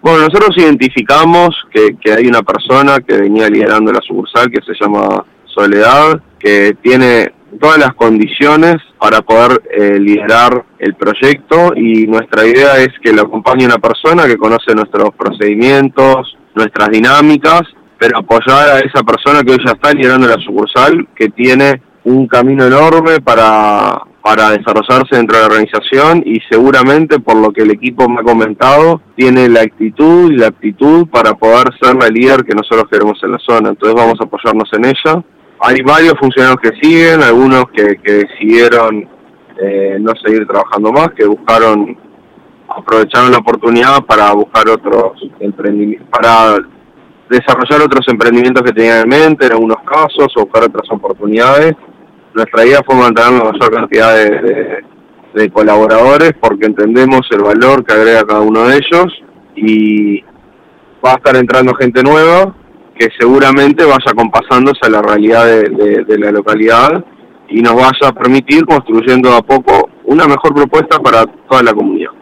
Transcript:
Bueno, nosotros identificamos que hay una persona que venía liderando la sucursal que se llama Soledad, que tiene todas las condiciones para poder liderar el proyecto, y nuestra idea es que lo acompañe una persona que conoce nuestros procedimientos, nuestras dinámicas, pero apoyar a esa persona que hoy ya está liderando la sucursal, que tiene un camino enorme para desarrollarse dentro de la organización, y seguramente, por lo que el equipo me ha comentado, tiene la actitud y la aptitud para poder ser la líder que nosotros queremos en la zona. Entonces vamos a apoyarnos en ella. Hay varios funcionarios que siguen, algunos que decidieron no seguir trabajando más, que aprovecharon la oportunidad para buscar otros emprendimientos, para desarrollar otros emprendimientos que tenían en mente en algunos casos, o buscar otras oportunidades. Nuestra idea fue mantener la mayor cantidad de colaboradores, porque entendemos el valor que agrega cada uno de ellos, y va a estar entrando gente nueva que seguramente vaya compasándose a la realidad de la localidad y nos vaya a permitir construyendo a poco una mejor propuesta para toda la comunidad.